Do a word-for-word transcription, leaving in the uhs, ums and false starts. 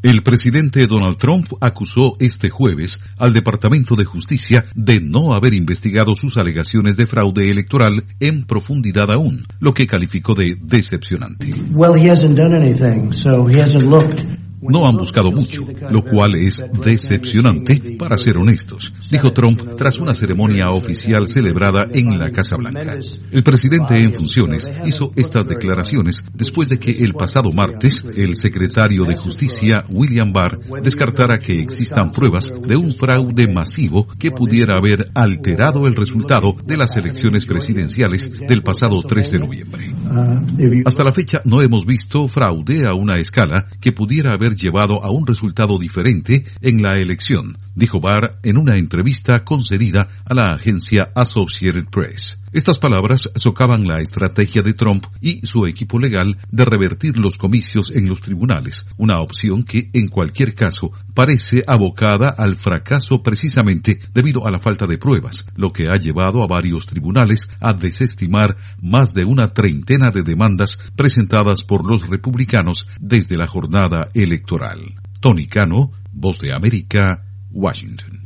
El presidente Donald Trump acusó este jueves al Departamento de Justicia de no haber investigado sus alegaciones de fraude electoral en profundidad aún, lo que calificó de decepcionante. Well, he hasn't done anything, so he hasn't looked. No han buscado mucho, lo cual es decepcionante, para ser honestos, dijo Trump tras una ceremonia oficial celebrada en la Casa Blanca. El presidente en funciones hizo estas declaraciones después de que el pasado martes el secretario de Justicia, William Barr, descartara que existan pruebas de un fraude masivo que pudiera haber alterado el resultado de las elecciones presidenciales del pasado tres de noviembre. Hasta la fecha no hemos visto fraude a una escala que pudiera haber llevado a un resultado diferente en la elección, dijo Barr en una entrevista concedida a la agencia Associated Press. Estas palabras socavan la estrategia de Trump y su equipo legal de revertir los comicios en los tribunales, una opción que, en cualquier caso, parece abocada al fracaso precisamente debido a la falta de pruebas, lo que ha llevado a varios tribunales a desestimar más de una treintena de demandas presentadas por los republicanos desde la jornada electoral. Tony Cano, Voz de América, Washington.